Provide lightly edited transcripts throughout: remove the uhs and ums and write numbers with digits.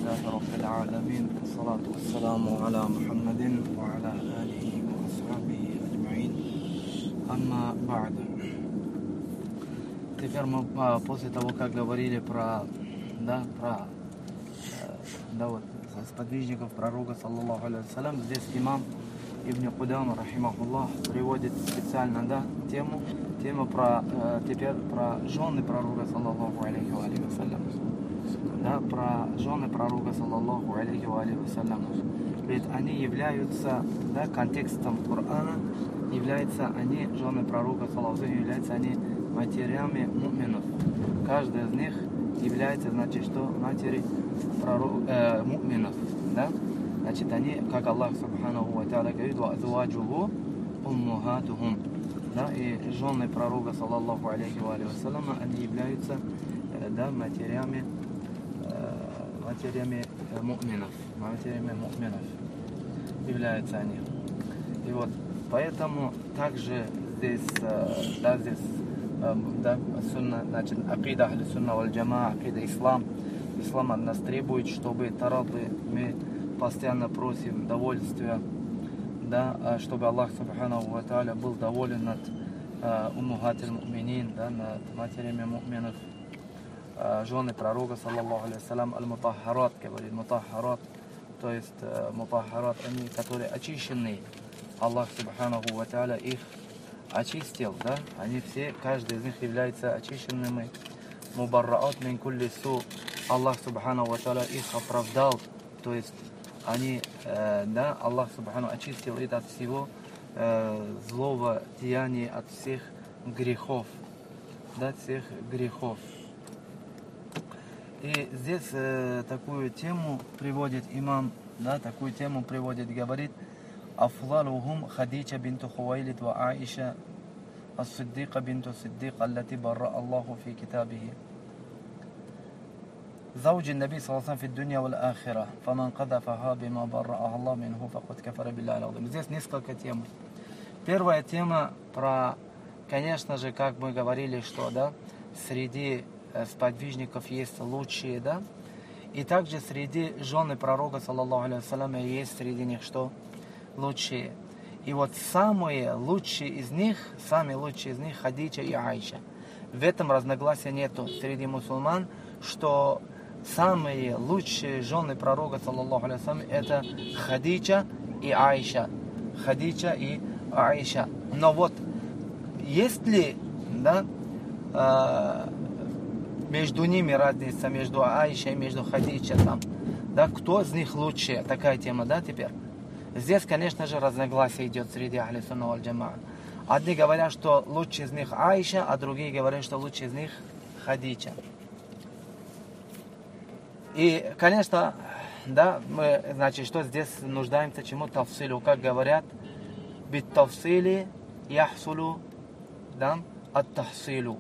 لله رب العالمين والصلاة والسلام على محمد وعلى آله وأصحابه أجمعين. Амма ба'да. Теперь мы после того, как говорили про сподвижников пророка, саллаллаху алейхи вассалям, здесь имам Ибн Кудама, рахимахуллах, приводит специально тему теперь про жены пророка, саллаллаху алейхи вассалям. Про жены пророка, саллаллаху алейхи вассалям. Ведь они являются, контекстом Корана, они, жены пророка, саллаллаху алейхи, являются они матерями му'минов. Каждая из них является, матери му'минов. Значит, они, как Аллах субханаху ва та'аля говорит, ва азваджуху уммухатухум. И жены пророка, саллаллаху алейхи вассалям, они являются матерями му'минов. Матерями му'минов являются они. И вот поэтому также здесь сунна, значит, акида ахли сунна валь джамаа, акида ислам от нас требует, чтобы тарады мы постоянно просим довольствия, чтобы Аллах субханаху ва та'аля был доволен над уммухатиль му'минин, над матерями му'минов. Жены пророка, саллаллаху алейхи вассалям, аль-мутаххарат, говорит, мутаххарат, то есть мутаххарат, они, которые очищенные. Аллах субханаху ва та'аля их очистил, они все, каждый из них является очищенными. Мубарраат мин кулли су. Аллах субханаху ва та'аля их оправдал, то есть они, Аллах субханаху очистил их от всего злого деяния, от всех грехов, всех грехов. И здесь такую тему приводит имам, говорит: أفضلهم خديجة بنت خويلد وعائشة الصديقة بنت الصديق التي برأ الله في كتابه زوج النبي صلى الله عليه وسلم في الدنيا والآخرة فمن قذفها بما برأها الله منه فقد كفر بالله العظيم. Здесь несколько тем. Первая тема про, конечно же, как мы говорили, что среди сподвижников есть лучшие, и также среди жены пророка, саллаллаху алейхи вассалям, есть среди них что? Лучшие. И вот самые лучшие из них Хадиджа и Аиша. В этом разногласия нету среди мусульман, что самые лучшие жены пророка, саллаллаху алейхи вассалям, это Хадиджа и Аиша. Хадиджа и Аиша. Но вот есть ли между ними разница, между Аиша и между Хадиджа кто из них лучше? Такая тема, теперь. Здесь, конечно же, разногласие идет среди ахли сунна валь джамаа. Одни говорят, что лучше из них Аиша, а другие говорят, что лучше из них Хадиджа. И, конечно, мы, что здесь нуждаемся чему? Тавсилю. Как говорят, бит тавсили яхсулу ат-тахсилу.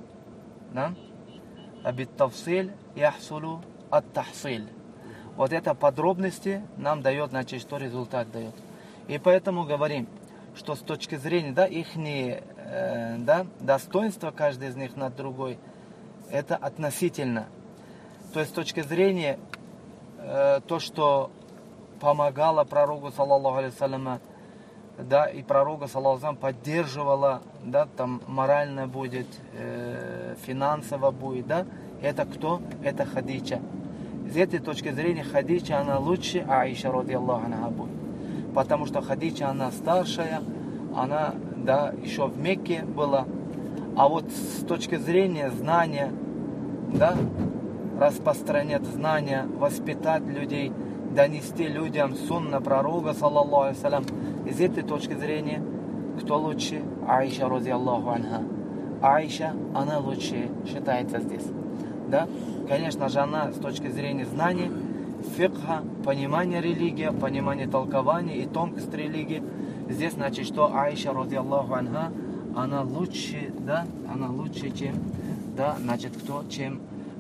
Бит тавсиль яхсулу ат-тахсиль. Вот это подробности нам дает, что результат дает. И поэтому говорим, что с точки зрения их достоинства, каждый из них над другой, это относительно. То есть с точки зрения то, что помогало пророку, саллаллаху алейхи вассалям, и пророка, саллаллаху алейхи вассалям, поддерживала, морально будет, финансово будет, это кто? Это Хадиджа. С этой точки зрения Хадиджа, она лучше Аиша, радiyallahu анха, будет. Потому что Хадиджа, она старшая, она, еще в Мекке была. А вот с точки зрения знания, распространять знания, воспитать людей, донести людям сунна пророка, саллаллаху алейхи вассалям. Из этой точки зрения, кто лучше? Аиша, радiyallahu анха. Аиша, она лучше считается здесь. Конечно же, она с точки зрения знаний, фикха, понимания религии, понимания толкования и тонкости религии. Здесь, что Аиша, радiyallahu анха, она лучше, она лучше, чем, чем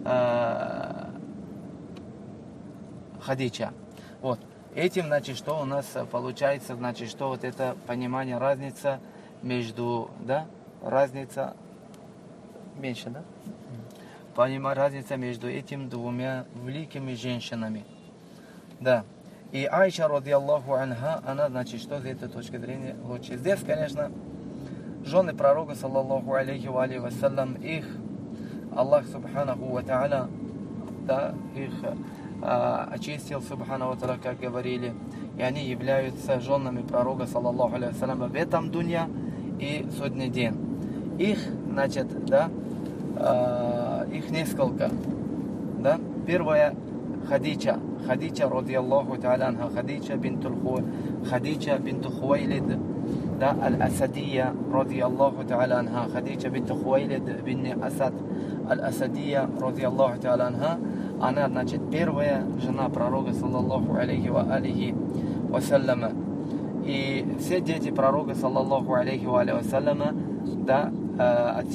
Хадиджа. Вот. Этим, что у нас получается, что вот это понимание, разница между, разница меньше, разница между этими двумя великими женщинами. Да. И Айша, радиаллаху анха, она, значит, что с этой точки зрения лучше? Здесь, конечно, жены пророка, саллаллаху алейхи ва алейхи вассалям, их Аллах, субханаху ва та'аля, да, их очистил, субханаху ва та'аля, как говорили, и они являются женами пророка, саллаллаху алейхи вассалям, в этом дунья и судный день. Их, значит, да, их несколько, да. Первая Хадича, радиаллаху та'аля анха, Хадича бинту Хувайлид, да, Аль-Асадия, радиаллаху та'аля анха, Хадича бинту Хувайлид бин Асад, Аль-Асадия, радиаллаху та'аля анха, она, значит, первая жена пророка, саллаллаху алейхи ва алейхи вассаляма. И все дети пророка, саллаллаху алейхи ва алейхи вассаляма, да, от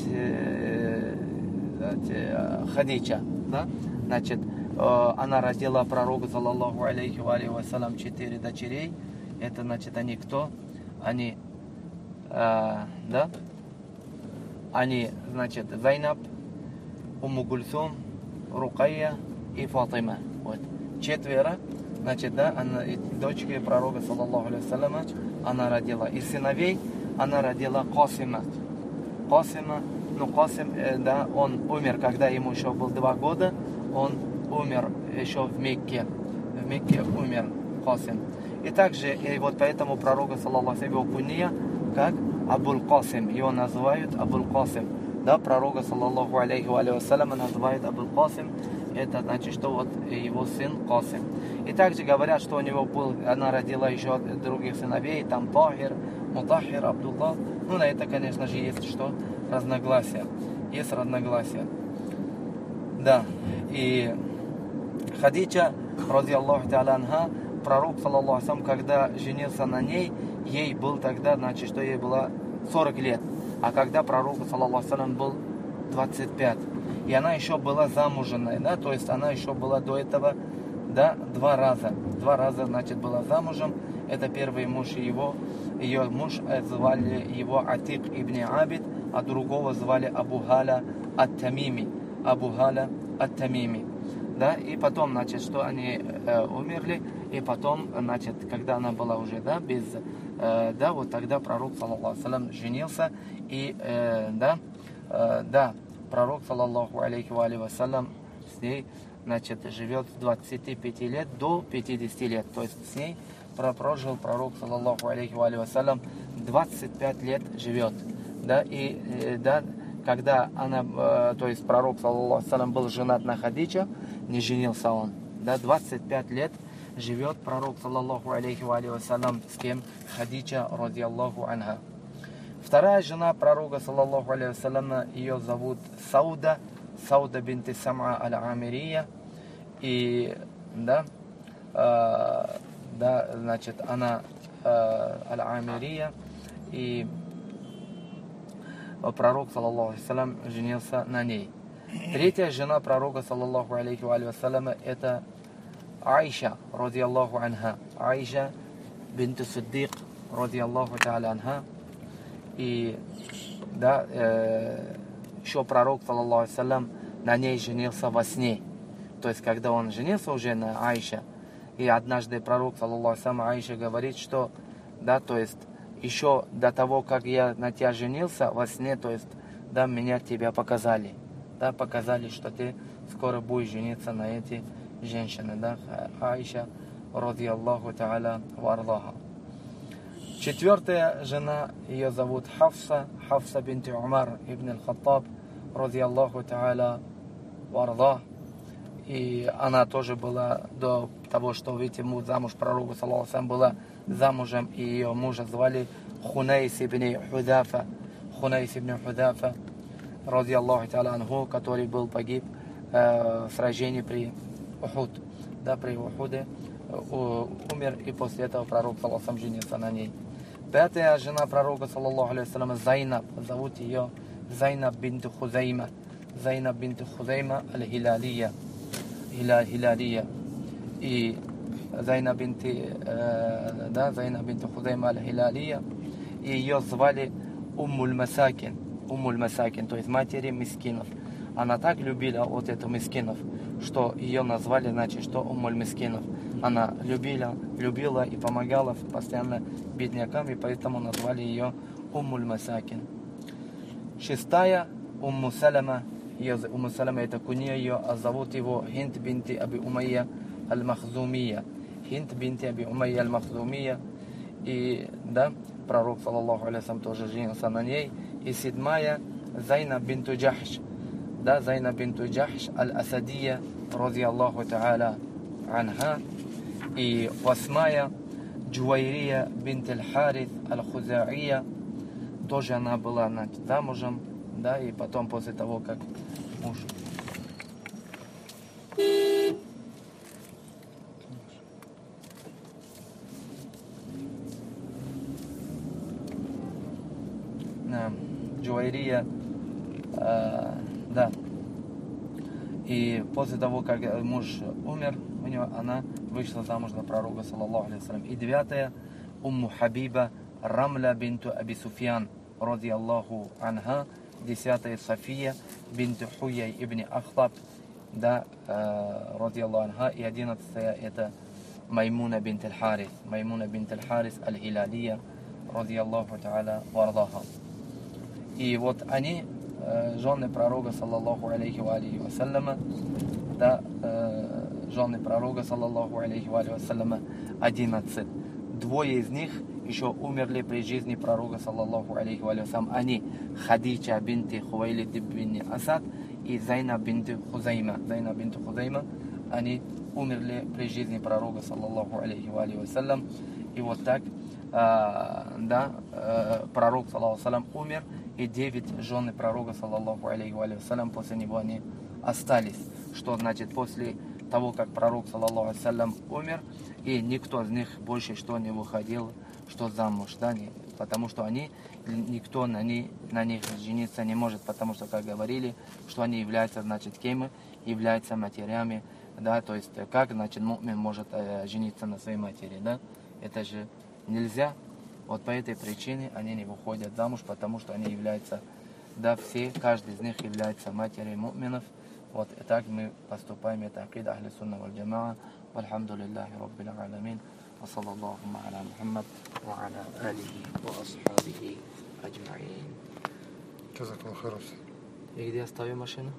Хадича, да, значит, она родила пророку, саллаллаху алейхи ва алейхи вассалям, 4 дочерей. Это, значит, они кто? Они, да, они, значит, Зайнаб, Умму Гульсум, Рукайя и Фатима. Вот. 4, значит, да, она, дочки пророка, саллаллаху алейхи вассаляма, она родила. Из сыновей она родила Касима. Ну, Касим, да, он умер, когда ему еще было 2 года, он умер еще в Мекке умер Касим. И также, и вот поэтому пророка, саллаллаху алейхи ва кунья, как Абул Касим, его называют Абул Касим. Да, пророка, саллаллаху алейхи вассалям, называют Абул Касим, это значит, что вот его сын Касим. И также говорят, что у него был, она родила еще других сыновей, там Тахир, Мутахир, Абдуллах. Ну, на это, конечно же, есть что? Разногласия. Есть разногласия. Да. И Хадича, радиаллаху та'аля анха, пророк, саллаллаху алейхи вассалям, когда женился на ней, ей был тогда, значит, что ей было 40 лет. А когда пророку, саллаллаху алейхи вассалям, был 25. И она еще была замуженная, да, то есть она еще была до этого, да, 2 раза. 2 раза, значит, была замужем. Это первый муж ее муж, звали его Атик ибн Абид, а другого звали Абу Галя ат-Тамими. Да, и потом, значит, что они умерли, и потом, значит, когда она была уже, да, без, да, вот тогда пророк, саллаллаху алейхи вассалям, женился, и, да, пророк, саллаллаху алейхи вассалям, с ней, значит, живет с 25 лет до 50 лет, то есть с ней прожил пророк, саллаллаху алейхи вассалям, 25 лет живет, да, и, да, когда она, то есть пророк, саллаллаху алейхи вассалям, был женат на Хадича, не женился он, да, 25 лет живет пророк, саллаллаху алейхи вассалям, с кем? Хадича, радиаллаху анха. Вторая жена пророка, саллаллаху алейхи вассалям, ее зовут Сауда бинт Сам'a аль-Амирия, и, да, да, значит, она аль-Амирия, и пророк, саллаллаху алейхи вассалям, женился на ней. Третья жена пророка, саллаллаху алейхи вассалям, это Айша, радиаллаху анха. Айша бинт Сиддик, радиаллаху та'аля анха. И, да, еще пророк, саллаллаху алейхи вассалям, на ней женился во сне. То есть, когда он женился уже на Айше, и однажды пророк, саллаллаху алейхи вассалям, Айше говорит, что, да, то есть, еще до того, как я на тебя женился во сне, то есть, да, меня тебя показали. Да, показали, что ты скоро будешь жениться на эти женщины, да, Айша, радиаллаху та'аля варлаха. Четвертая жена, ее зовут Хафса бинт Умар ибн аль-Хаттаб, радиаллаху та'аля варлах. И она тоже была до того, что выйти замуж пророку, саллаллаху алейхи ва саллям, была замужем, и ее мужа звали Хунайс ибн Худафа, радиаллаху та'аля анху, который был погиб в сражении при Ухуд, да, при Ухуде, умер, и после этого пророк, саллаллаху алейхи ва саллям, женился на ней. Пятая жена пророка, саллаллаху алейхи ва саллям, Зайнаб, зовут ее Зайнаб бинт Хузайма, аль-Хилалия, и Зайнаб бинт Хузайма аль-Хилалия, и ее звали Уммуль Масакин, то есть матери мискинов. она так любила вот эту мискинов, что ее назвали, значит, что Уммуль Мискинов. Она любила и помогала постоянно беднякам, и поэтому назвали ее Уммуль Масакин. Шестая Умму Салама. Умму Салама это кунья ее, а зовут его Хинд бинти Аби Умайя аль-Махзумия. Хинд бинти Аби Умайя аль-Махзумия. И да, пророк, саллаллаху алейхи тоже женился на ней. И седьмая Зайнаб бинту Джахш. Да, Зайнаб бинту Джахш аль-Асадия, ради Аллаху та'аля анха. И восьмая Джуайрия бинт аль-Харис аль-Хузаия. Тоже она была замужем, да, и потом после того, как муж. Джуайрия, да. И после того, как муж умер, у него она вышла замуж за пророка, саллаллаху алейхи вассалям. И девятая Умму Хабиба Рамля бинту Аби Суфьян, ради Аллаху анха. Десятая София бинту Хуяй ибн Ахлаб, да, ради Аллаху анха. И одиннадцатая это Маймуна бинт аль-Харис, Маймуна бинт аль-Харис аль-Хилалия, ради Аллаху та'аля вардаха. И вот они, жены пророка, саллаллаху алейхи ва алейхи вассаляма, да, жены пророка, саллаллаху алейхи ва алейхи вассаляма, 11. Двое из них еще умерли при жизни пророка, саллаллаху алейхи ва алейхи вассалям. Они Хадича бинти Хувайлид бин Асад и Зайнаб бинти Хузайма. Зайнаб бинти Хузайма, они умерли при жизни пророка, саллаллаху алейхи ва алейхи вассалям. И вот так, да, пророк, саллаллаху алейхи вассалям, умер, и 9 жены пророка, саллаллаху алейхи вассалям, после него они остались. Что значит, после того, как пророк, саллаллаху алейхи вассалям, умер, и никто из них больше что не выходил, что замуж, да, потому что никто на них жениться не может, потому что, как говорили, что они являются, значит, кем? Являются матерями, да, то есть, как, значит, му'мин может жениться на своей матери, да, это же нельзя. Вот по этой причине они не выходят замуж, потому что они являются, да, каждый из них является матерью му'минов. Вот и так мы поступаем, это акида ахли сунна валь джамаа. Вальхамдулиллахи раббил аламин. Ва саллаллаху аля Мухаммад ва аля алихи ва асхабихи аджмаин. Джазакаллаху хайран. И где оставим машину?